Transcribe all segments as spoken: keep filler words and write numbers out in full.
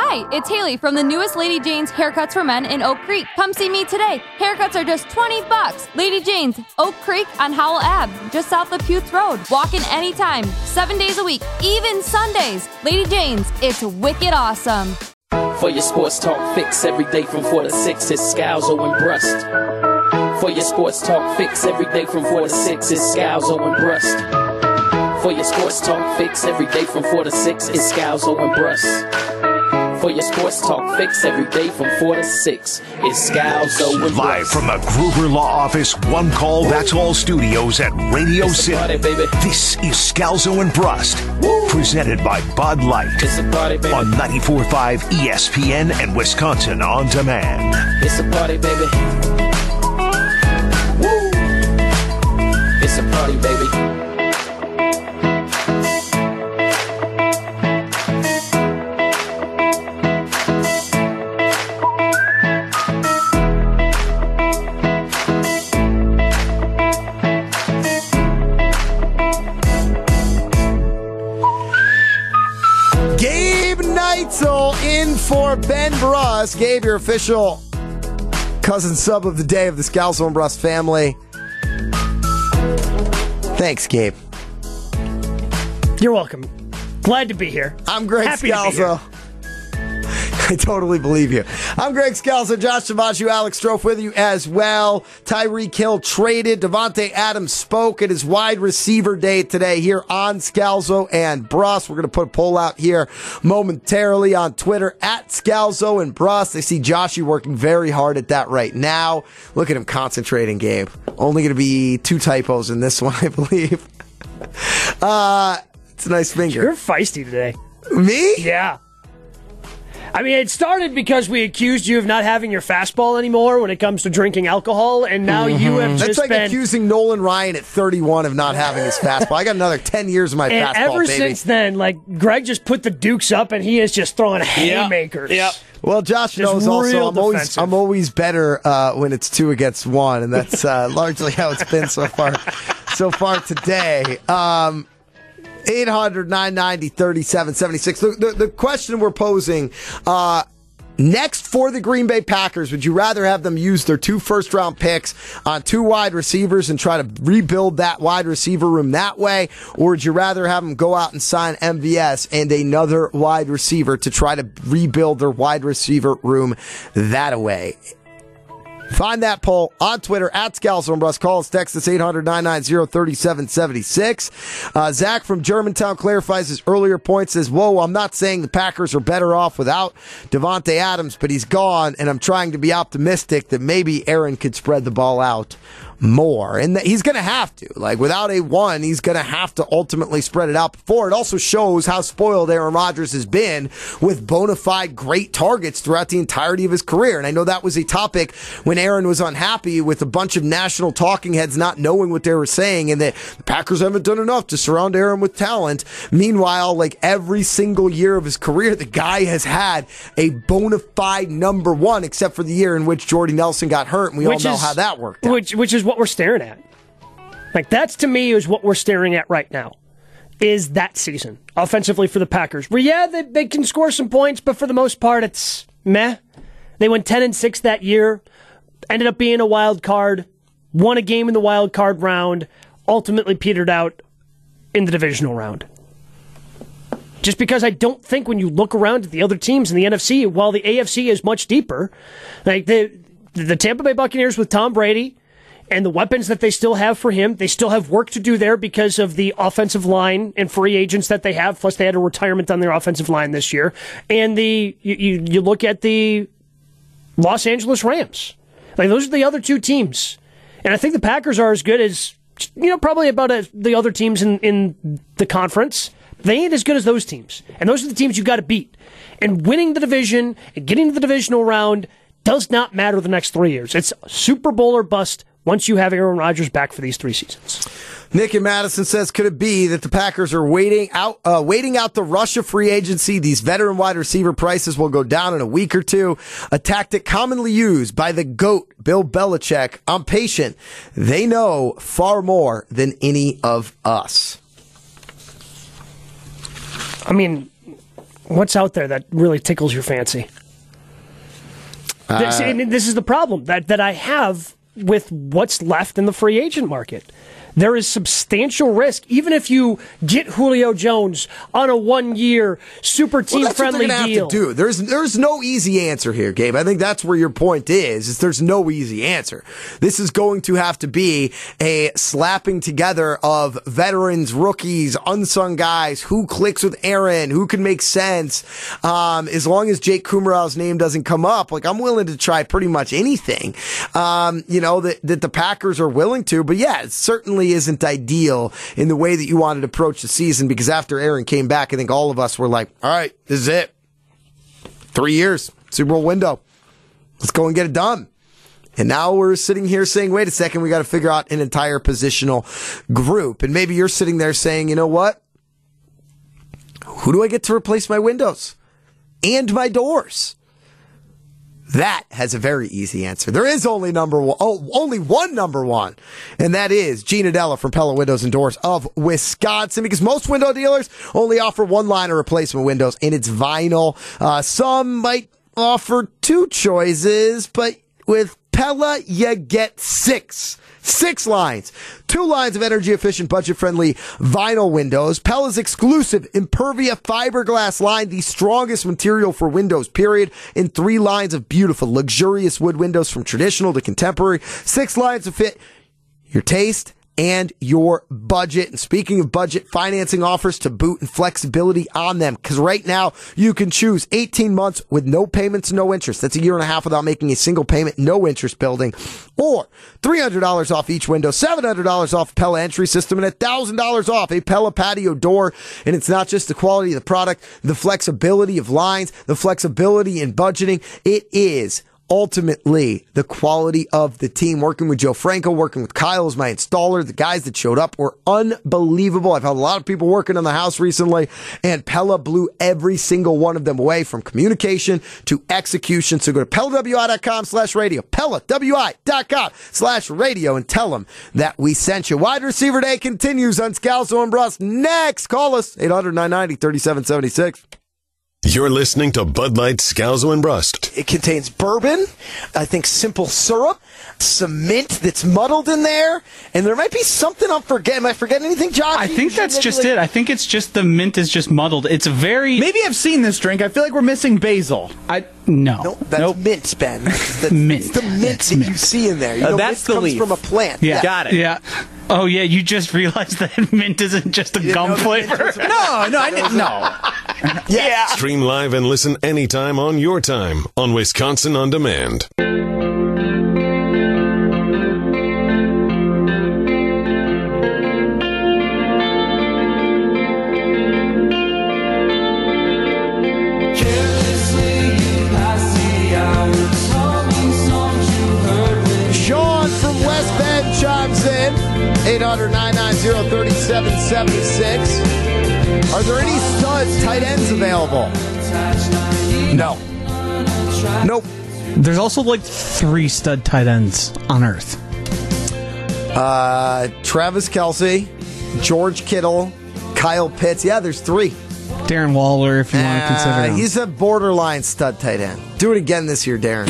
Hi, it's Haley from the newest Lady Jane's Haircuts for Men in Oak Creek. Come see me today. Haircuts are just twenty bucks. Lady Jane's, Oak Creek on Howell Ave, just south of Puth Road. Walk in anytime, seven days a week, even Sundays. Lady Jane's, it's wicked awesome. For your sports talk fix every day from four to six, it's Scalzo and Brust. For your sports talk fix every day from four to six, it's Scalzo and Brust. For your sports talk fix every day from four to six, it's Scalzo and Brust. For your sports talk fix every day from four to six, it's Scalzo and Brust. Live from the Gruber Law Office One Call That's All Studios at Radio It's a City. party, baby. This is Scalzo and Brust, presented by Bud Light It's a party, baby. on ninety-four point five E S P N and Wisconsin On Demand. It's a party, baby. Woo! It's a party, baby. Gabe Neitzel in for Ben Brust. Gabe, your official cousin sub of the day of the Scalzo and Brust family. Thanks, Gabe. You're welcome. Glad to be here. I'm Greg Happy to be Scalzo. I totally believe you. I'm Greg Scalzo, Josh Savaccio, Alex Strofe with you as well. Tyreek Hill traded. Devontae Adams spoke at his wide receiver day today here on Scalzo and Brust. We're going to put a poll out here momentarily on Twitter at Scalzo and Brust. I see Joshy working very hard at that right now. Look at him concentrating, Gabe. Only going to be two typos in this one, I believe. Uh, it's a nice finger. You're feisty today. Me? Yeah. I mean, it started because we accused you of not having your fastball anymore when it comes to drinking alcohol, and now you have That's just like been... accusing Nolan Ryan at thirty-one of not having his fastball. I got another ten years of my And fastball, ever baby. since then, like, Greg just put the Dukes up, and he is just throwing haymakers. Yep. Well, Josh Just knows also real I'm always defensive. I'm always better uh, when it's two against one, and that's uh, largely how it's been so far so far today. Um, eight hundred, nine ninety, thirty-seven seventy-six. The, the, the question we're posing, uh, next for the Green Bay Packers, would you rather have them use their two first-round picks on two wide receivers and try to rebuild that wide receiver room that way, or would you rather have them go out and sign M V S and another wide receiver to try to rebuild their wide receiver room that way? Find that poll on Twitter at Scalzo and Brust. Call us, text us eight hundred, nine nine zero, three seven seven six. Uh, Zach from Germantown clarifies his earlier point, says, whoa, I'm not saying the Packers are better off without Devontae Adams, but he's gone, and I'm trying to be optimistic that maybe Aaron could spread the ball out more. And that he's going to have to. Like, without a one, he's going to have to ultimately spread it out before. It also shows how spoiled Aaron Rodgers has been with bona fide great targets throughout the entirety of his career. And I know that was a topic when Aaron was unhappy with a bunch of national talking heads not knowing what they were saying, and that the Packers haven't done enough to surround Aaron with talent. Meanwhile, like every single year of his career, the guy has had a bona fide number one, except for the year in which Jordy Nelson got hurt, and we Which all know is- how that worked out. Which, which is what we're staring at. Like, that's to me is what we're staring at right now, is that season, offensively for the Packers. Where, yeah, they, they can score some points, but for the most part, it's meh. They went ten and six that year, ended up being a wild card, won a game in the wild card round, ultimately petered out in the divisional round. Just because I don't think when you look around at the other teams in the N F C, while the A F C is much deeper, like the the Tampa Bay Buccaneers with Tom Brady and the weapons that they still have for him, they still have work to do there because of the offensive line and free agents that they have. Plus, they had a retirement on their offensive line this year. And the you, you, you look at the Los Angeles Rams. Like, those are the other two teams. And I think the Packers are as good as, you know, probably about a, the other teams in, in the conference. They ain't as good as those teams. And those are the teams you got to beat. And winning the division and getting to the divisional round does not matter the next three years. It's Super Bowl or bust once you have Aaron Rodgers back for these three seasons. Nick in Madison says, could it be that the Packers are waiting out uh, waiting out the rush of free agency? These veteran wide receiver prices will go down in a week or two. A tactic commonly used by the GOAT, Bill Belichick. I'm patient. They know far more than any of us. I mean, what's out there that really tickles your fancy? Uh, this, and this is the problem that, that I have with what's left in the free agent market. There is substantial risk, even if you get Julio Jones on a one-year, super team-friendly well, deal. Have to do. There's there's no easy answer here, Gabe. I think that's where your point is. Is there's no easy answer. This is going to have to be a slapping together of veterans, rookies, unsung guys. Who clicks with Aaron? Who can make sense? Um, as long as Jake Kumerow's name doesn't come up, like I'm willing to try pretty much anything. Um, you know that that the Packers are willing to. But yeah, it's certainly isn't ideal in the way that you wanted to approach the season, because after Aaron came back, I think all of us were like, all right, this is it. Three years, Super Bowl window. Let's go and get it done. And now we're sitting here saying, wait a second, we got to figure out an entire positional group. And maybe you're sitting there saying, you know what? Who do I get to replace my windows and my doors? That has a very easy answer. There is only number one, oh, only one number one, and that is Gene Adela from Pella Windows and Doors of Wisconsin, because most window dealers only offer one line of replacement windows, and it's vinyl. Uh, some might offer two choices, but with Pella, you get six. Six lines. Two lines of energy-efficient, budget-friendly vinyl windows. Pella's exclusive Impervia fiberglass line, the strongest material for windows, period. And three lines of beautiful, luxurious wood windows from traditional to contemporary. Six lines to fit your taste and your budget. And speaking of budget, financing offers to boot and flexibility on them. Because right now, you can choose eighteen months with no payments, no interest. That's a year and a half without making a single payment, no interest building. Or three hundred dollars off each window, seven hundred dollars off Pella entry system, and one thousand dollars off a Pella patio door. And it's not just the quality of the product, the flexibility of lines, the flexibility in budgeting. It is ultimately the quality of the team. Working with Joe Franco, working with Kyle as my installer, the guys that showed up were unbelievable. I've had a lot of people working on the house recently, and Pella blew every single one of them away, from communication to execution. So go to PellaWI.com slash radio, PellaWI.com slash radio, and tell them that we sent you. Wide Receiver Day continues on Scalzo and Brust. Next, call us, eight hundred, nine ninety, thirty-seven seventy-six. You're listening to Bud Light, Scalzo and Brust. It contains bourbon, I think simple syrup, some mint that's muddled in there, and there might be something I'm forgetting. Am I forgetting anything, Josh? I think that's just like... it. I think it's just the mint is just muddled. It's very... Maybe I've seen this drink. I feel like we're missing basil. I No. No, that's nope. mint, Ben. That's, mint. It's the mint that's that mint. you see in there. You uh, know, that's mint the comes leaf. from a plant. Yeah. yeah. Got it. Yeah. Oh, yeah, you just realized that mint isn't just a You gum know, flavor. No, no, I didn't know. Yeah. Stream live and listen anytime on your time on Wisconsin On Demand. eight hundred, nine nine zero, thirty-seven seventy-six. Are there any studs, tight ends available? No. Nope. There's also like three stud tight ends on Earth. Uh, Travis Kelce, George Kittle, Kyle Pitts. Yeah, there's three. Darren Waller, if you uh, want to consider him. He's a borderline stud tight end. Do it again this year, Darren.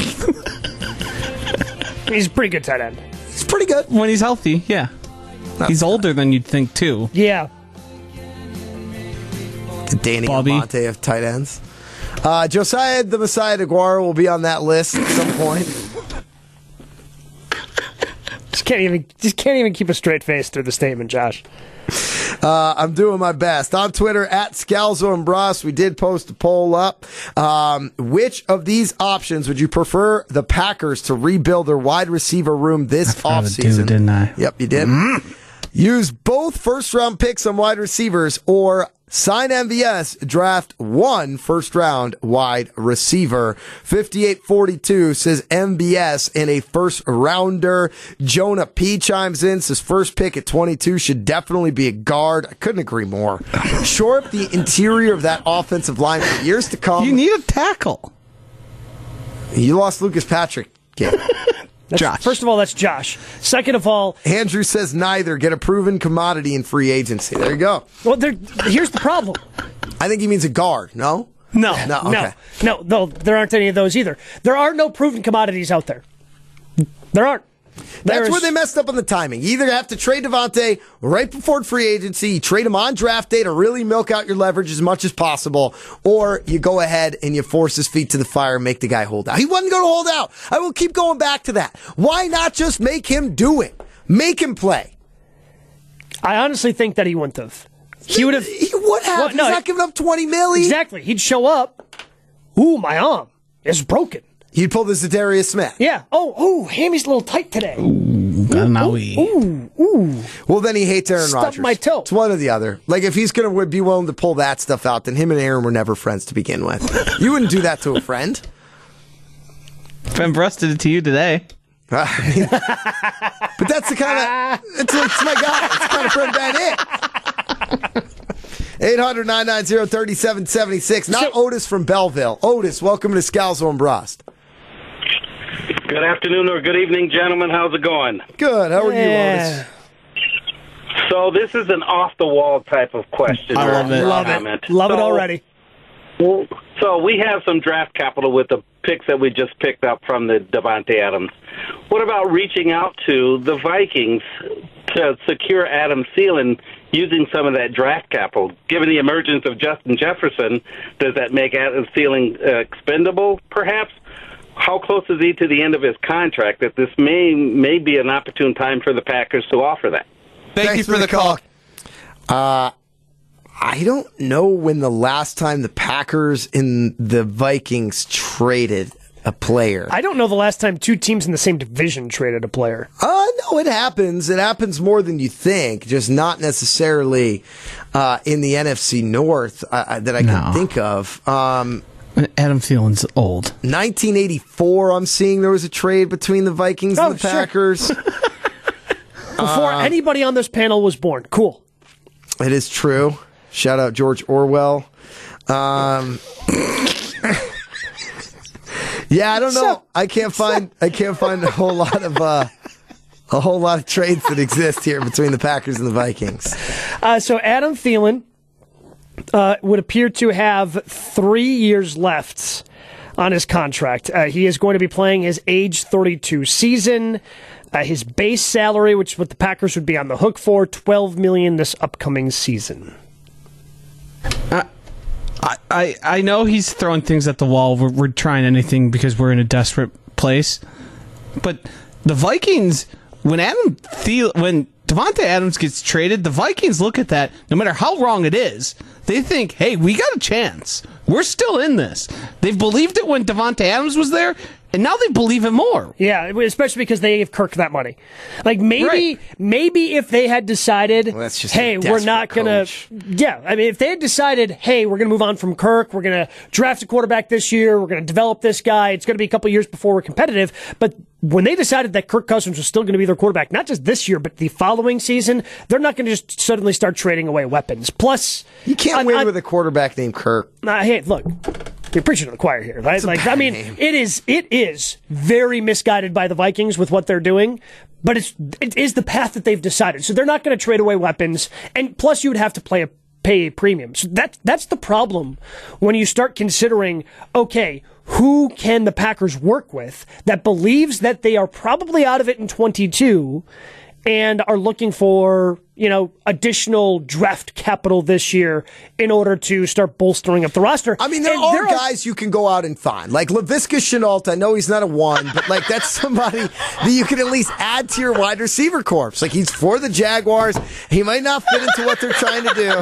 He's a pretty good tight end. He's pretty good. When he's healthy, yeah. He's older than you'd think, too. Yeah. The Danny Bobby. Almonte of tight ends. Uh, Josiah the Messiah DeGuara will be on that list at some point. Just can't even just can't even keep a straight face through the statement, Josh. Uh, I'm doing my best. On Twitter, at Scalzo and Brust, we did post a poll up. Um, which of these options would you prefer the Packers to rebuild their wide receiver room this offseason? Didn't I? Yep, you did. Mm-hmm. Use both first-round picks on wide receivers, or sign M V S, draft one first-round wide receiver. fifty-eight forty-two says M V S and a first-rounder. Jonah P. chimes in, says first pick at twenty-two should definitely be a guard. I couldn't agree more. Shore up the interior of that offensive line for years to come. You need a tackle. You lost Lucas Patrick. Yeah. That's, Josh. First of all, that's Josh. Second of all, Andrew says neither. Get a proven commodity in free agency. There you go. Well, there, here's the problem. I think he means a guard, no? No, No, no, okay. no, no. There aren't any of those either. There are no proven commodities out there. There aren't. That's There's- where they messed up on the timing. You either have to trade Devontae right before free agency, you trade him on draft day to really milk out your leverage as much as possible, or you go ahead and you force his feet to the fire and make the guy hold out. He wasn't going to hold out. I will keep going back to that. Why not just make him do it? Make him play. I honestly think that he wouldn't have. He would have. He would have. Well, He's no, not giving up twenty million. Exactly. He'd show up. Ooh, my arm is broken. He'd pull the Zadarius Smith. Yeah. Oh, ooh, Hammy's a little tight today. Got an owie. Ooh, ooh. Well, then he hates Aaron Stubbed Rodgers. my toe. It's one or the other. Like, if he's going to be willing to pull that stuff out, then him and Aaron were never friends to begin with. You wouldn't do that to a friend. Ben Bruss did it to you today. I mean, but that's the kind of, it's, it's my guy. It's the kind of friend that is. eight hundred, nine nine zero, three seven seven six. Not So- Otis from Belleville. Otis, welcome to Scalzo and Brust. Good afternoon or good evening, gentlemen. How's it going? Good. How are Yeah. you, Otis? So this is an off-the-wall type of question. I love it. Love comment. it. Love it So- already. Well, so we have some draft capital with the picks that we just picked up from the Devontae Adams. What about reaching out to the Vikings to secure Adam Thielen using some of that draft capital? Given the emergence of Justin Jefferson, does that make Adam Thielen uh, expendable, perhaps? How close is he to the end of his contract that this may may be an opportune time for the Packers to offer that? Thank Thanks you for, the call. Uh, I don't know when the last time the Packers and the Vikings traded a player. I don't know the last time two teams in the same division traded a player. Uh, no, it happens. It happens more than you think, just not necessarily uh, in the N F C North uh, that I can No. think of. Um, Adam Thielen's old. nineteen eighty-four, I'm seeing there was a trade between the Vikings Oh, and the sure. Packers. Before Uh, anybody on this panel was born. Cool. It is true. Shout out George Orwell. Um, yeah, I don't know. So- I can't find. I can't find a whole lot of uh, a whole lot of trades that exist here between the Packers and the Vikings. Uh, so Adam Thielen uh, would appear to have three years left on his contract. Uh, he is going to be playing his age thirty-two season. Uh, his base salary, which is what the Packers would be on the hook for, twelve million dollars this upcoming season. I, I, I know he's throwing things at the wall. We're, we're trying anything because we're in a desperate place. But the Vikings, when Adam Thiel, when Devontae Adams gets traded, the Vikings look at that, no matter how wrong it is, they think, hey, we got a chance. We're still in this. They've believed it when Devontae Adams was there, and now they believe it more. Yeah, especially because they gave Kirk that money. Like maybe, Right. maybe if they had decided, Well, that's just a hey, we're not desperate gonna. coach. Yeah, I mean, if they had decided, hey, we're gonna move on from Kirk, we're gonna draft a quarterback this year, we're gonna develop this guy. It's gonna be a couple years before we're competitive. But when they decided that Kirk Cousins was still gonna be their quarterback, not just this year but the following season, they're not gonna just suddenly start trading away weapons. Plus, You can't on- win on- with a quarterback named Kirk. Nah, hey, look, you're preaching to the choir here, right? Like, I bad mean, name. it is it is very misguided by the Vikings with what they're doing, but it's it is the path that they've decided. So they're not going to trade away weapons, and plus you would have to play a pay a premium. So that that's the problem when you start considering, okay, who can the Packers work with that believes that they are probably out of it in twenty-two and are looking for, you know, additional draft capital this year in order to start bolstering up the roster. I mean, there And are guys you can go out and find. Like Laviska Shenault, I know he's not a one, but like that's somebody that you can at least add to your wide receiver corps. Like he's for the Jaguars. He might not fit into what they're trying to do.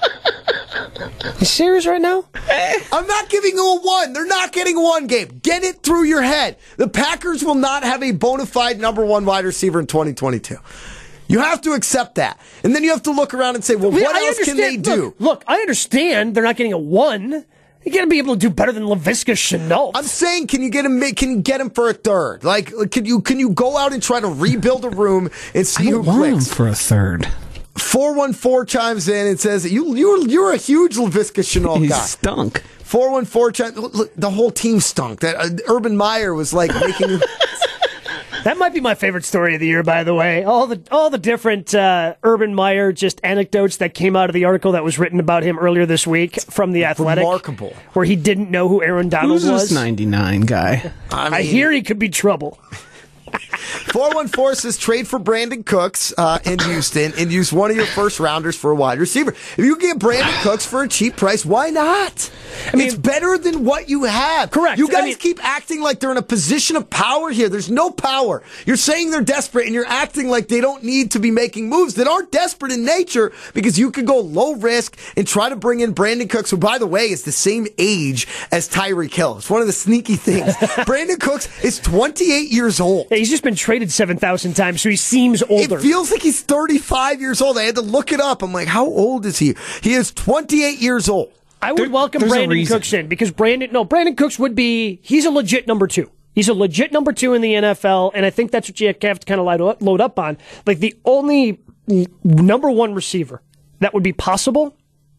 You serious right now? I'm not giving you a one. They're not getting a one, Gabe. Get it through your head. The Packers will not have a bona fide number one wide receiver in twenty twenty-two. You have to accept that. And then you have to look around and say, well, I mean, what I else can they understand- do? Look, look, I understand they're not getting a one. You got to be able to do better than Laviska Shenault. I'm saying, can you get him? Can you get him for a third? Like, can you can you go out and try to rebuild a room and see I who don't want him clicks? for a third. Four one four chimes in and says you you're you're a huge Laviska Shenault He guy. stunk. Four one four chimes. Look, look, the whole team stunk. That uh, Urban Meyer was like making. That might be my favorite story of the year, by the way. All the all the different uh, Urban Meyer just anecdotes that came out of the article that was written about him earlier this week from The Athletic. Remarkable. Where he didn't know who Aaron Donald Who's was. this ninety-nine guy? I, mean, I hear he could be trouble. four one four says trade for Brandon Cooks uh, in Houston and use one of your first rounders for a wide receiver. If you get Brandon Cooks for a cheap price, why not? I mean, it's better than what you have. Correct. You guys I mean, keep acting like they're in a position of power here. There's no power. You're saying they're desperate, and you're acting like they don't need to be making moves that aren't desperate in nature because you could go low risk and try to bring in Brandon Cooks, who, by the way, is the same age as Tyreek Hill. It's one of the sneaky things. Brandon Cooks is twenty-eight years old. Yeah, he's just been traded seven thousand times, so he seems older. It feels like he's thirty-five years old. I had to look it up. I'm like, how old is he? He is twenty-eight years old. I would There- welcome there's a Brandon reason. Cooks in because Brandon, no, Brandon Cooks would be, he's a legit number two. He's a legit number two in the N F L, and I think that's what you have to kind of load up on. Like, the only number one receiver that would be possible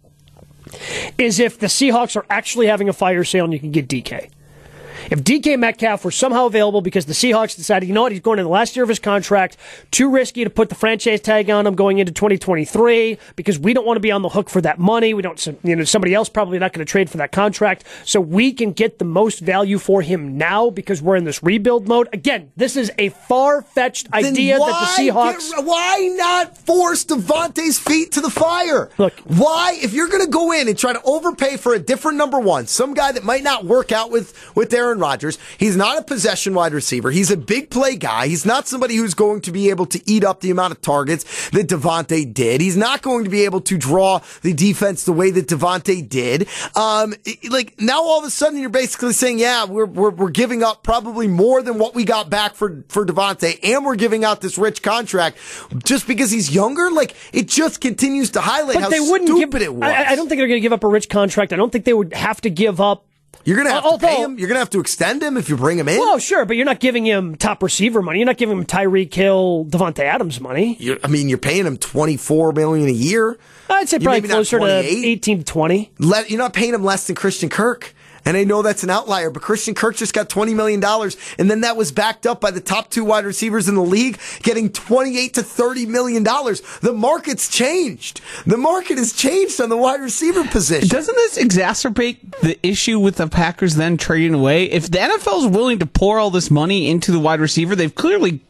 is if the Seahawks are actually having a fire sale and you can get D K. If D K Metcalf were somehow available because the Seahawks decided, you know what, he's going into the last year of his contract, too risky to put the franchise tag on him going into twenty twenty-three because we don't want to be on the hook for that money. We don't, you know, somebody else probably not going to trade for that contract. So we can get the most value for him now because we're in this rebuild mode. Again, this is a far-fetched Then idea why that the Seahawks... get- why not force Devontae's feet to the fire? Look. Why, if you're going to go in and try to overpay for a different number one, some guy that might not work out with, with Aaron Rodgers, he's not a possession wide receiver. He's a big play guy. He's not somebody who's going to be able to eat up the amount of targets that Devontae did. He's not going to be able to draw the defense the way that Devontae did. Um, like now all of a sudden you're basically saying, yeah, we're, we're, we're giving up probably more than what we got back for, for Devontae, and we're giving out this rich contract just because he's younger. Like, it just continues to highlight But how they wouldn't stupid give, it was. I, I don't think they're going to give up a rich contract. I don't think they would have to give up. You're going to have Although, to pay him. You're going to have to extend him if you bring him in. Well, sure, but you're not giving him top receiver money. You're not giving him Tyreek Hill, Devontae Adams money. You're, I mean, you're paying him twenty-four million dollars a year. I'd say You're probably maybe not closer to twenty-eight. eighteen to twenty. Let, you're not paying him less than Christian Kirk. And I know that's an outlier, but Christian Kirk just got twenty million dollars, and then that was backed up by the top two wide receivers in the league getting twenty-eight to thirty million dollars. The market's changed. The market has changed on the wide receiver position. Doesn't this exacerbate the issue with the Packers then trading away? If the N F L is willing to pour all this money into the wide receiver, they've clearly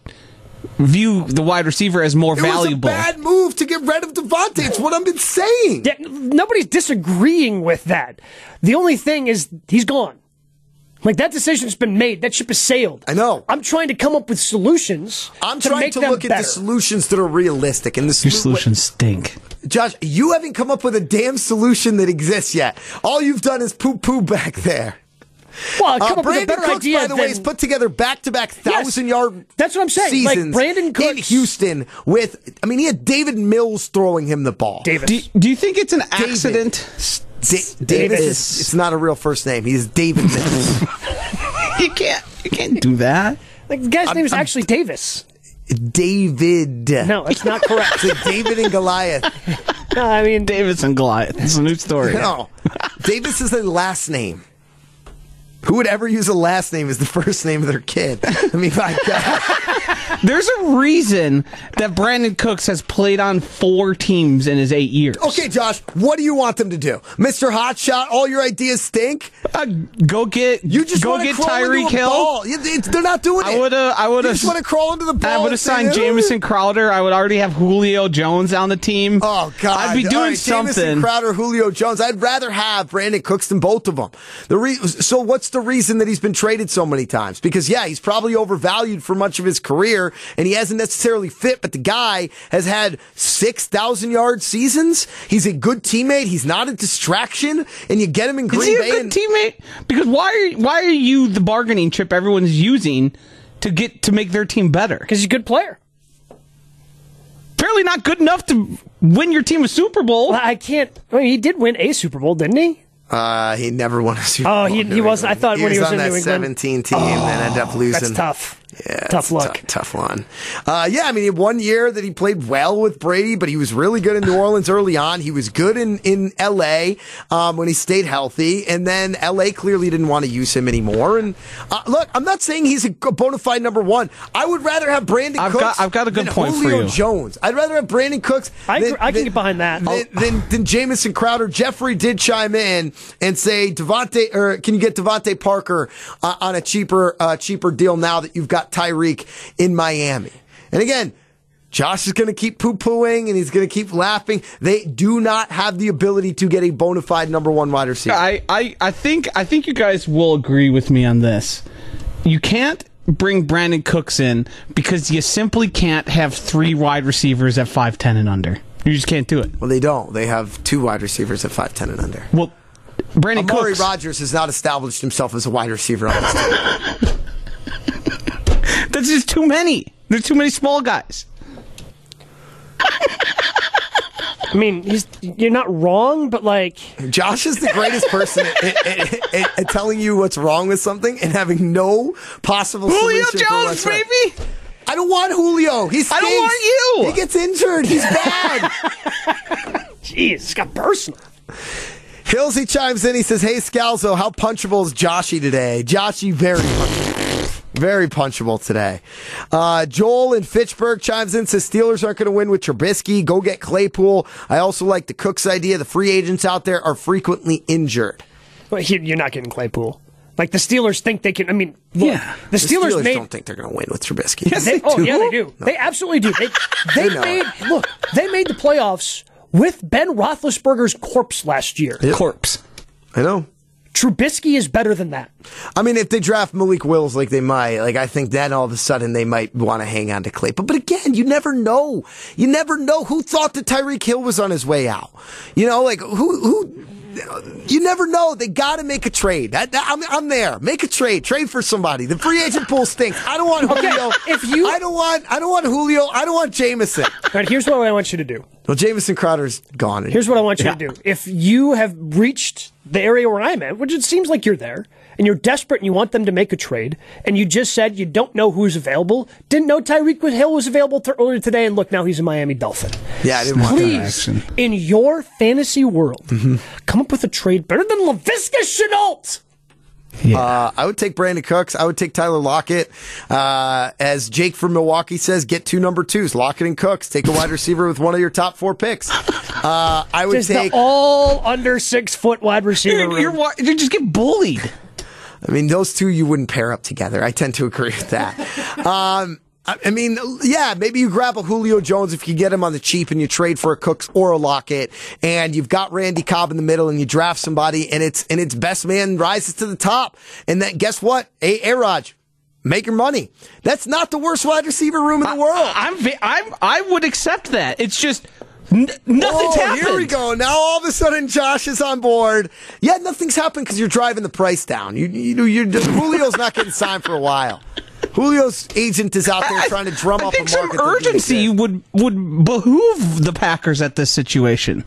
view the wide receiver as more It valuable. was a bad move to get rid of Devontae. It's what I've been saying. Yeah, nobody's disagreeing with that. The only thing is he's gone. Like, that decision's been made. That ship has sailed. I know. I'm trying to come up with solutions. I'm to trying make to them look at better. the solutions that are realistic. And the Your solu- solutions stink. Josh, you haven't come up with a damn solution that exists yet. All you've done is poo-poo back there. Well, come Uh, up with a Brandon better Cooks, idea by the than, way, has put together back-to-back thousand-yard that's what I'm saying. Like, seasons Brandon Cooks- in Houston with, I mean, he had David Mills throwing him the ball. Davis. Do, do you think it's an David. accident? Da- Davis is, it's not a real first name. He's David Mills. You can't. You can't do that. Like, the guy's I'm- name is I'm- actually Davis. David. No, that's not correct. It's like David and Goliath. No, I mean, Davis and Goliath. It's a new story. No. Davis is a last name. Who would ever use a last name as the first name of their kid? I mean, my God. There's a reason that Brandon Cooks has played on four teams in his eight years. Okay, Josh, what do you want them to do? Mister Hotshot, all your ideas stink? Uh, go get You just go want to get crawl Tyreek into a Hill. ball. You- it's- They're not doing it. I would have. I would You have. just want to crawl into the ball. I would and have say, signed "Ooh." Jamison Crowder. I would already have Julio Jones on the team. Oh, God. I'd be doing All right, something. Jamison Crowder, Julio Jones. I'd rather have Brandon Cooks than both of them. The re- so what's the reason that he's been traded so many times? Because, yeah, he's probably overvalued for much of his career, and he hasn't necessarily fit, but the guy has had six thousand-yard seasons. He's a good teammate. He's not a distraction, and you get him in Green Is he a Bay. good and- teammate? Because why are why are you the bargaining chip everyone's using to get to make their team better? because he's a good player. Apparently not good enough to win your team a Super Bowl. Well, I can't. I mean, he did win a Super Bowl, didn't he? Uh, he never won a Super Oh, Bowl. he- in he New wasn't- I England. thought he when he was on in that New England- seventeen team and ended up losing. That's tough. Yeah, Tough luck. T- tough one. Uh, yeah, I mean, he had one year that he played well with Brady, but he was really good in New Orleans early on. He was good in, in L A um, when he stayed healthy, and then L A clearly didn't want to use him anymore. And uh, look, I'm not saying he's a bona fide number one. I would rather have Brandon I've Cooks got- I've got a good than point for Julio you. Jones. I'd rather have Brandon Cooks I, than, agree- I can than- get behind that. than, than, than Jamison Crowder. Jeffrey did chime in and say, Devontae, or can you get Devontae Parker uh, on a cheaper uh, cheaper deal now that you've got Tyreek in Miami? And again, Josh is going to keep poo-pooing and he's going to keep laughing. They do not have the ability to get a bona fide number one wide receiver. I, I, I think I think you guys will agree with me on this. You can't bring Brandon Cooks in because you simply can't have three wide receivers at five ten and under. You just can't do it. Well, they don't. They have two wide receivers at five ten and under. Well, Brandon Amari Cooks. Rodgers has not established himself as a wide receiver on this team. That's just too many. There's too many small guys. I mean, he's you're not wrong, but like Josh is the greatest person at, at, at, at, at telling you what's wrong with something and having no possible Julio solution. for Jones, what's right. baby. I don't want Julio. He stinks. I don't want you. He gets injured. He's bad. jeez, it's got personal. Hillsy chimes in. He says, "Hey, Scalzo, how punchable is Joshy today? Joshy, very punchable. Very punchable today." Uh, Joel in Fitchburg chimes in, says, "Steelers aren't going to win with Trubisky. Go get Claypool. I also like the Cooks idea. The free agents out there are frequently injured." Well, he, you're not getting Claypool. Like the Steelers think they can. I mean, look, Yeah. the The Steelers, Steelers made. don't think they're going to win with Trubisky. They, they oh do. yeah, they do. They absolutely do. They they, They know made look. They made the playoffs with Ben Roethlisberger's corpse last year. Corpse. I know. Trubisky is better than that. I mean, if they draft Malik Willis like they might, like I think then all of a sudden they might want to hang on to Claypool. But again, you never know. You never know. Who thought that Tyreek Hill was on his way out? You know, like who who. You never know. They got to make a trade. That, that- I'm, I'm there. Make a trade. Trade for somebody. The free agent pool stinks. I don't want Julio. if you- I don't want. I don't want Julio. I don't want Jameson. All right, here's what I want you to do. Well, Jameson Crowder's gone. Here's what I want you to do. If you have reached the area where I'm at, which it seems like you're there, and you're desperate and you want them to make a trade, and you just said you don't know who's available, didn't know Tyreek Hill was available th- earlier today, and look, now he's a Miami Dolphin. Yeah, I didn't want that Please, action. in your fantasy world, Mm-hmm. come up with a trade better than LaVisca Chenault. Uh, I would take Brandon Cooks. I would take Tyler Lockett. Uh, as Jake from Milwaukee says, get two number twos, Lockett and Cooks. Take a wide receiver with one of your top four picks. Uh, I would Just take. the all under six foot wide receiver You're, room. you're, wa- you just get bullied. I mean, those two you wouldn't pair up together. I tend to agree with that. um, I, I mean, yeah, maybe you grab a Julio Jones if you get him on the cheap and you trade for a Cooks or a Lockett, and you've got Randy Cobb in the middle, and you draft somebody, and it's and its best man rises to the top, and then guess what? Hey, A-Raj, make your money. That's not the worst wide receiver room in the world. I, I'm, ve- I'm, I would accept that. It's just n- nothing's oh, happened. Here we go. Now all of a sudden Josh is on board. Yeah, nothing's happened because you're driving the price down. You, you, you're Julio's not getting signed for a while. Julio's agent is out there I- trying to drum I up think a some market. that didn't urgency exist. would would behoove the Packers at this situation.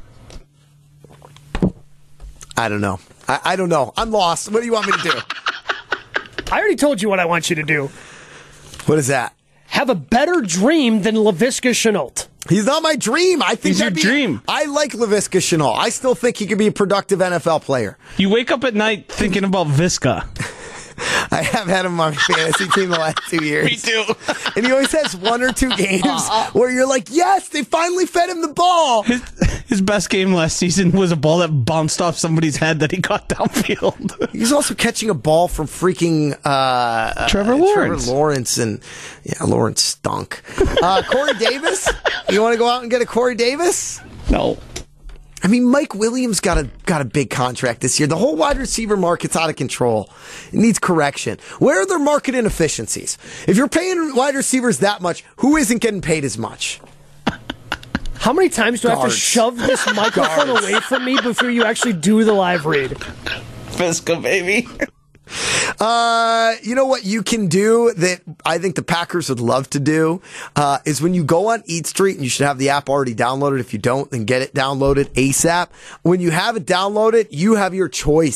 I don't know. I, I don't know. I'm lost. What do you want me to do? I already told you what I want you to do. What is that? Have a better dream than LaVisca Chenault. He's not my dream. I think He's your that'd be- dream. I like LaVisca Chenault. I still think he could be a productive N F L player. You wake up at night thinking about Visca. I have had him on my fantasy team the last two years. Me too. And he always has one or two games where you're like, yes, they finally fed him the ball. His, his best game last season was a ball that bounced off somebody's head that he caught downfield. He's also catching a ball from freaking uh, Trevor uh, Lawrence. Trevor Lawrence, and yeah, Lawrence stunk. Uh, Corey Davis, you want to go out and get a Corey Davis? No. I mean, Mike Williams got a got a big contract this year. The whole wide receiver market's out of control. It needs correction. Where are their market inefficiencies? If you're paying wide receivers that much, who isn't getting paid as much? How many times do I have to Guards. shove this microphone Guards. away from me before you actually do the live read? Visca, baby. Uh, you know what you can do that I think the Packers would love to do uh, is when you go on Eat Street, and you should have the app already downloaded. If you don't, then get it downloaded ASAP. When you have it downloaded, you have your choice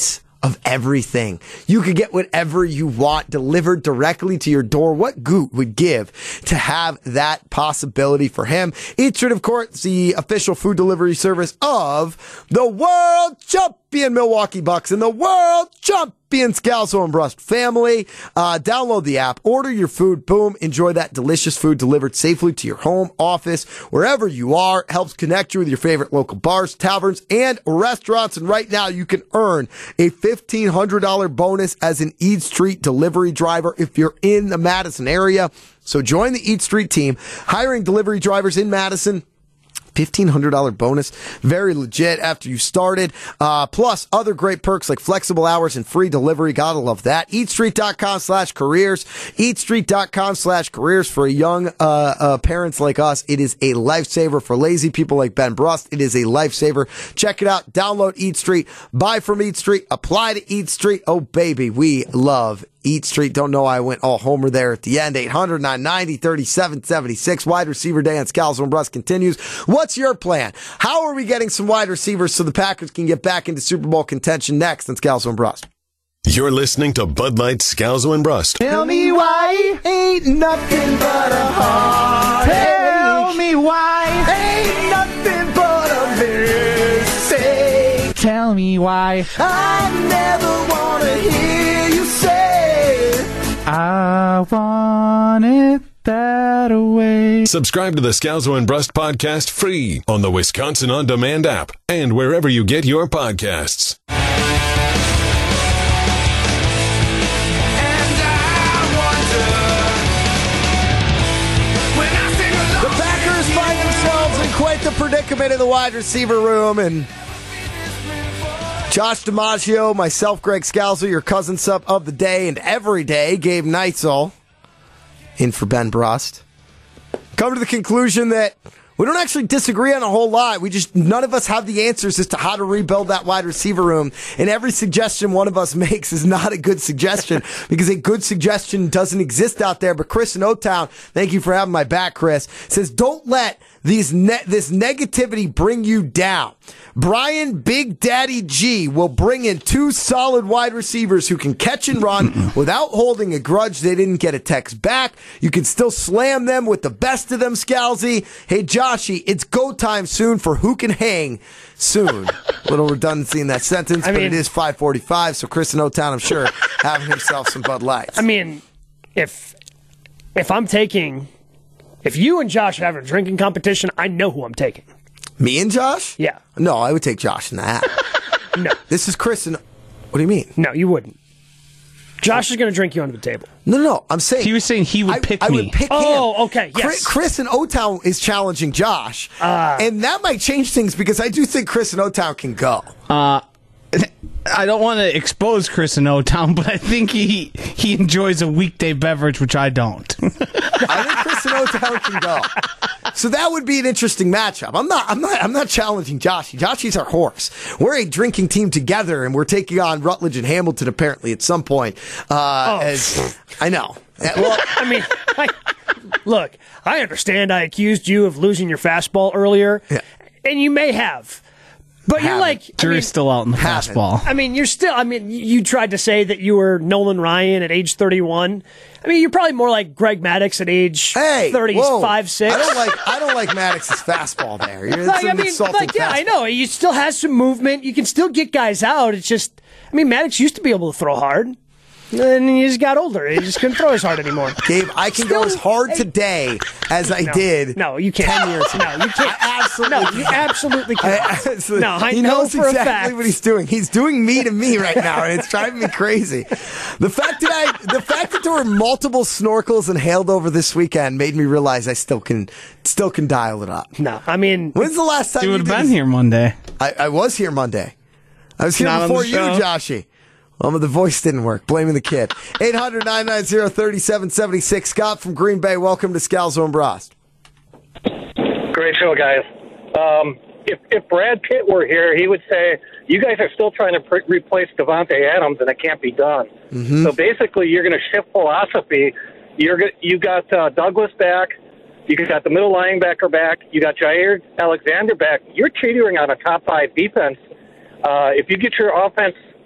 of everything. You could get whatever you want delivered directly to your door. What Goot would give to have that possibility for him? Eat Street, of course, the official food delivery service of the world champion Milwaukee Bucks and the world champion Scalzo and Brust family. Uh, download the app, order your food, boom, enjoy that delicious food delivered safely to your home, office, wherever you are. Helps connect you with your favorite local bars, taverns, and restaurants. And right now you can earn a fifteen hundred dollars bonus as an Eat Street delivery driver if you're in the Madison area. So join the Eat Street team, hiring delivery drivers in Madison. fifteen hundred dollars bonus. Very legit after you started. Uh, plus other great perks like flexible hours and free delivery. Gotta love that. eatstreet.com slash careers. eatstreet.com slash careers for young, uh, uh, parents like us. It is a lifesaver. For lazy people like Ben Brust, it is a lifesaver. Check it out. Download Eat Street. Buy from Eat Street. Apply to Eat Street. Oh, baby, we love Eat Street. Don't know why I went all homer there at the end. eight hundred, nine ninety, thirty-seven seventy-six. Wide receiver day on Scalzo and Brust continues. What's your plan? How are we getting some wide receivers so the Packers can get back into Super Bowl contention next on Scalzo and Brust? You're listening to Bud Light, Scalzo and Brust. Tell me why Ain't nothing but a heartache. Tell me why Ain't nothing but a mistake. Tell me why I never want to hear you say I want it that way. Subscribe to the Scalzo and Brust podcast free on the Wisconsin On Demand app and wherever you get your podcasts. The Packers find themselves in quite the predicament in the wide receiver room, and Josh DiMaggio, myself, Greg Scalzo, your cousin sub of the day and every day, Gabe Neitzel, in for Ben Brust, come to the conclusion that we don't actually disagree on a whole lot. We just, none of us have the answers as to how to rebuild that wide receiver room. And every suggestion one of us makes is not a good suggestion because a good suggestion doesn't exist out there. But Chris in O-Town, thank you for having my back, Chris, says, don't let these ne- this negativity bring you down. Brian Big Daddy G will bring in two solid wide receivers who can catch and run without holding a grudge. They didn't get a text back. You can still slam them with the best of them, Scalzi. Hey, Joshy, it's go time soon for who can hang soon. Little redundancy in that sentence, I but mean, it is five forty-five, so Chris in O-Town, I'm sure, having himself some Bud Lights. I mean, if if I'm taking, if you and Josh have a drinking competition, I know who I'm taking. Me and Josh? Yeah. No, I would take Josh in that. No. This is Chris and... What do you mean? No, you wouldn't. Josh is going to drink you under the table. No, no, I'm saying... He was saying he would I, pick I me. would pick him. Oh, okay, yes. Chris, Chris in O-Town is challenging Josh. Uh, and that might change things because I do think Chris in O-Town can go. Uh, I don't want to expose Chris in O-Town, but I think he he enjoys a weekday beverage, which I don't. I think Chris in O-Town can go. So that would be an interesting matchup. I'm not I'm not I'm not challenging Joshy. Joshy's our horse. We're a drinking team together and we're taking on Rutledge and Hamilton apparently at some point. Uh, Oh. as I know. Uh, Well, I mean, I, look, I understand I accused you of losing your fastball earlier, Yeah. and you may have. But you're Haven't. like, I Jury's mean, still out in the haven't. fastball. I mean, you're still, I mean, you tried to say that you were Nolan Ryan at age thirty-one. I mean, you're probably more like Greg Maddux at age hey, whoa. thirty-five, six. I don't like I don't like Maddox's fastball there. It's Like, an I mean, insulting like, yeah, I fastball. know. You still has some movement. You can still get guys out. It's just, I mean, Maddox used to be able to throw hard. And he just got older. He just couldn't throw as hard anymore. Gabe, I can go as hard today as I No. did No, you can't. ten years ago. No, you can't. I absolutely No, you absolutely I can't. absolutely- No, I he know knows for a exactly fact. what he's doing. He's doing me to me right now, and it's driving me crazy. The fact that I, the fact that there were multiple snorkels and hailed over this weekend made me realize I still can, still can dial it up. No, I mean, When's the last time You you would have did been this? here Monday. I, I was here Monday. I was here Not on before the you, show. Joshy. Well, the voice didn't work. Blaming the kid. eight hundred, nine nine zero, three seven seven six. Scott from Green Bay, welcome to Scalzo and Brust. Great show, guys. Um, if if Brad Pitt were here, he would say, you guys are still trying to pre- replace Devontae Adams, and it can't be done. Mm-hmm. So basically, you're going to shift philosophy. You're go- You got uh, Douglas back. You got the middle linebacker back. You got Jair Alexander back. You're teetering on a top five defense. Uh, if you get your offense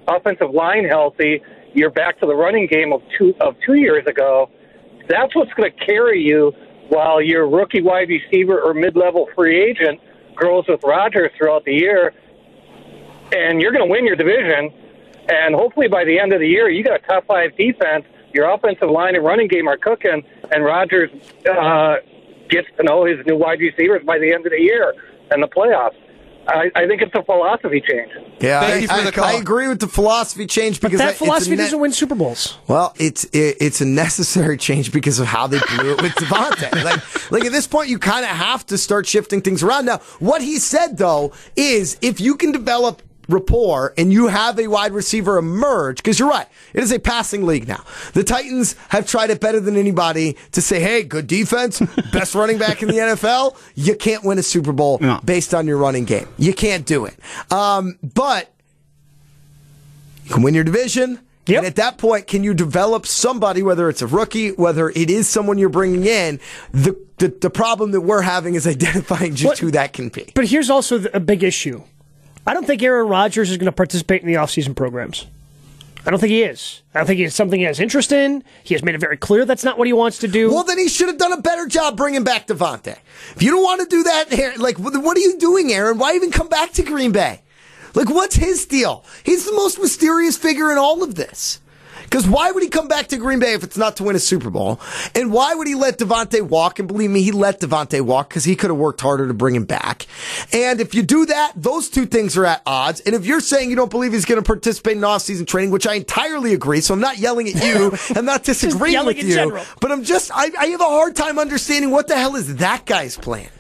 offensive line healthy, you're back to the running game of two of two years ago. That's what's going to carry you while your rookie wide receiver or mid-level free agent grows with Rodgers throughout the year. And you're going to win your division. And hopefully by the end of the year, you got a top five defense. Your offensive line and running game are cooking, and Rodgers uh, gets to know his new wide receivers by the end of the year and the playoffs. I, I think it's a philosophy change. Yeah, Thank I, you for I, the call. I agree with the philosophy change But because that philosophy it's a ne- doesn't win Super Bowls. Well, it's it, it's a necessary change because of how they blew it with Devontae. like, like at this point, you kind of have to start shifting things around. Now, what he said though is if you can develop rapport and you have a wide receiver emerge, because you're right, it is a passing league now. The Titans have tried it better than anybody to say, hey, good defense, best running back in the N F L. You can't win a Super Bowl no. based on your running game. You can't do it. Um, but you can win your division. Yep. And at that point, can you develop somebody, whether it's a rookie, whether it is someone you're bringing in? The the, the problem that we're having is identifying just but, who that can be. But here's also a big issue. I don't think Aaron Rodgers is going to participate in the offseason programs. I don't think he is. I don't think it's something he has interest in. He has made it very clear that's not what he wants to do. Well, then he should have done a better job bringing back Devontae. If you don't want to do that, like, what are you doing, Aaron? Why even come back to Green Bay? Like, what's his deal? He's the most mysterious figure in all of this. Because why would he come back to Green Bay if it's not to win a Super Bowl? And why would he let Devontae walk? And believe me, he let Devontae walk because he could have worked harder to bring him back. And if you do that, those two things are at odds. And if you're saying you don't believe he's going to participate in off-season training, which I entirely agree, so I'm not yelling at you, I'm not disagreeing with you, general. But I'm just, I, I have a hard time understanding what the hell is that guy's plan.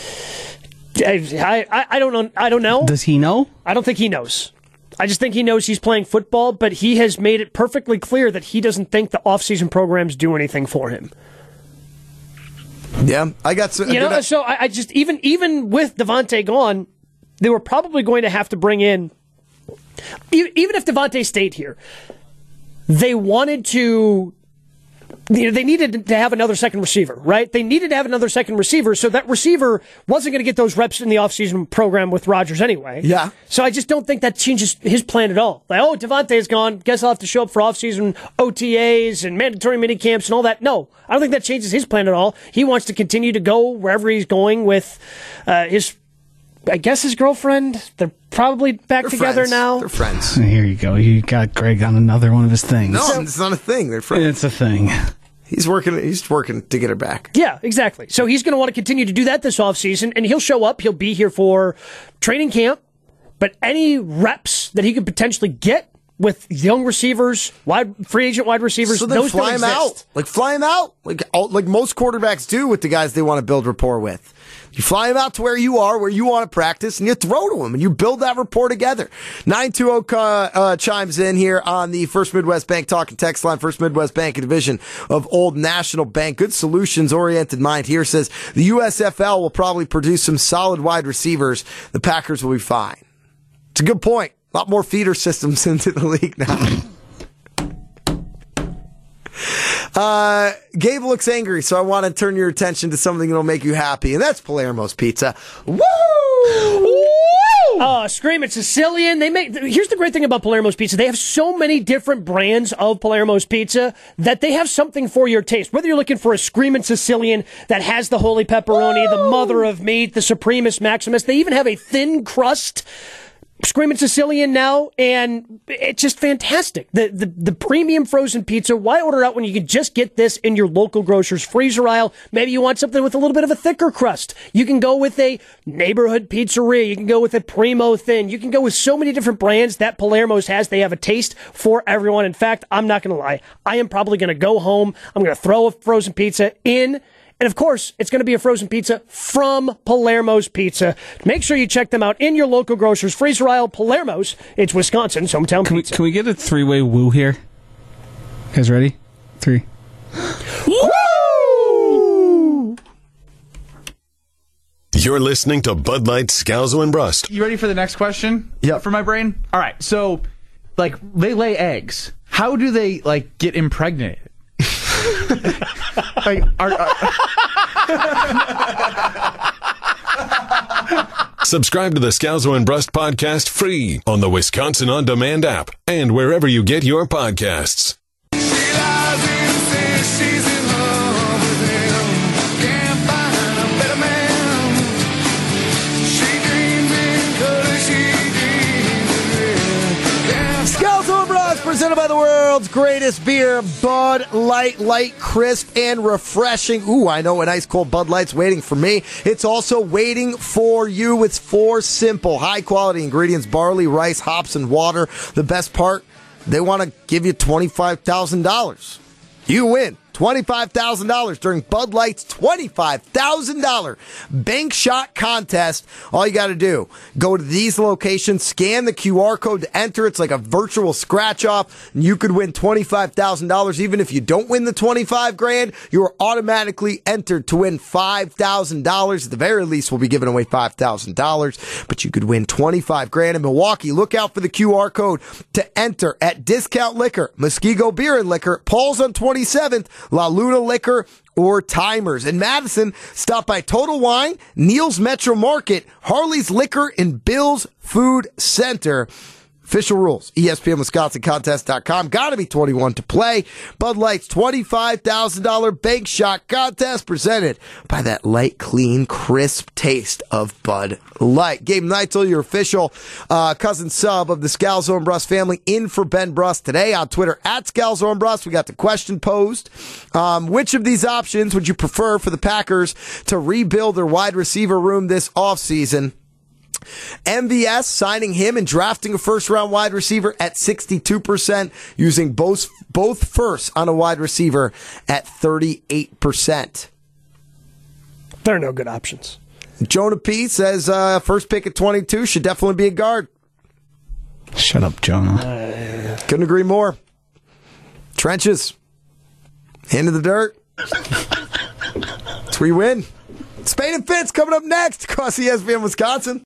I, I, I don't know. I don't know. Does he know? I don't think he knows. I just think he knows he's playing football, but he has made it perfectly clear that he doesn't think the offseason programs do anything for him. Yeah, I got some. You know, I- so I, I just, even even with Devontae gone, they were probably going to have to bring in, even if Devontae stayed here, they wanted to, you know, they needed to have another second receiver, right? They needed to have another second receiver, so that receiver wasn't going to get those reps in the offseason program with Rodgers anyway. Yeah. So I just don't think that changes his plan at all. Like, oh, Devontae's gone, guess I'll have to show up for offseason O T As and mandatory minicamps and all that. No, I don't think that changes his plan at all. He wants to continue to go wherever he's going with uh, his, I guess his girlfriend. They're probably back They're together friends. now. They're friends. Here you go. You got Greg on another one of his things. No, so, it's not a thing. They're friends. It's a thing. He's working. He's working to get her back. Yeah, exactly. So he's going to want to continue to do that this offseason, and he'll show up. He'll be here for training camp, but any reps that he could potentially get with young receivers, wide free agent wide receivers, so then those fly don't him exist. out. Like fly him out, like all, like most quarterbacks do with the guys they want to build rapport with. You fly him out to where you are, where you want to practice, and you throw to him, and you build that rapport together. nine two zero uh, uh, chimes in here on the First Midwest Bank Talk and Text line. First Midwest Bank, a division of Old National Bank. Good solutions-oriented mind here says the U S F L will probably produce some solid wide receivers. The Packers will be fine. It's a good point. A lot more feeder systems into the league now. Uh, Gabe looks angry, so I want to turn your attention to something that'll make you happy, and that's Palermo's Pizza. Woo! Woo! Uh, Scream at Sicilian. They make. Here's the great thing about Palermo's Pizza. They have so many different brands of Palermo's Pizza that they have something for your taste. Whether you're looking for a Screamin' Sicilian that has the holy pepperoni, Woo! The mother of meat, the Supremus Maximus. They even have a thin crust Screamin' Sicilian now, and it's just fantastic. The, the the premium frozen pizza, why order out when you can just get this in your local grocer's freezer aisle? Maybe you want something with a little bit of a thicker crust. You can go with a neighborhood pizzeria. You can go with a Primo Thin. You can go with so many different brands that Palermo's has. They have a taste for everyone. In fact, I'm not going to lie. I am probably going to go home. I'm going to throw a frozen pizza in. And of course, it's going to be a frozen pizza from Palermo's Pizza. Make sure you check them out in your local grocer's freezer aisle. Palermo's, it's Wisconsin's hometown can pizza. We, can we get a three-way woo here? You guys ready? Three. Woo! You're listening to Bud Light, Scalzo, and Brust. You ready for the next question? Yeah. For my brain? All right. So, like, they lay eggs. How do they, like, get impregnated? like, are, are Subscribe to the Scalzo and Brust podcast free on the Wisconsin On Demand app and wherever you get your podcasts. Presented by the world's greatest beer, Bud Light, light, crisp, and refreshing. Ooh, I know an ice cold Bud Light's waiting for me. It's also waiting for you. It's four simple, high quality ingredients: barley, rice, hops, and water. The best part, they want to give you twenty-five thousand dollars. You win twenty-five thousand dollars during Bud Light's twenty-five thousand dollars bank shot contest. All you got to do, go to these locations, scan the Q R code to enter. It's like a virtual scratch off, and you could win twenty-five thousand dollars. Even if you don't win the twenty-five grand, you are automatically entered to win five thousand dollars. At the very least, we'll be giving away five thousand dollars, but you could win twenty-five grand in Milwaukee. Look out for the Q R code to enter at Discount Liquor, Muskego Beer and Liquor, Paul's on twenty-seventh, La Luna Liquor, or Timers. In Madison, stop by Total Wine, Neil's Metro Market, Harley's Liquor, and Bill's Food Center. Official rules, E S P N Wisconsin Contest dot com. Got to be twenty-one to play. Bud Light's twenty-five thousand dollars bank shot contest presented by that light, clean, crisp taste of Bud Light. Gabe Neitzel, your official uh, cousin sub of the Scalzo and Brust family, in for Ben Brust today on Twitter at Scalzo and Brust. We got the question posed. Um, which of these options would you prefer for the Packers to rebuild their wide receiver room this offseason? M V S signing him and drafting a first-round wide receiver at sixty-two percent, using both both firsts on a wide receiver at thirty-eight percent. There are no good options. Jonah P. says uh, first pick at twenty-two should definitely be a guard. Shut up, Jonah. Couldn't agree more. Trenches. Into the dirt. That's where you win. Spain and Fitz coming up next across E S P N Wisconsin.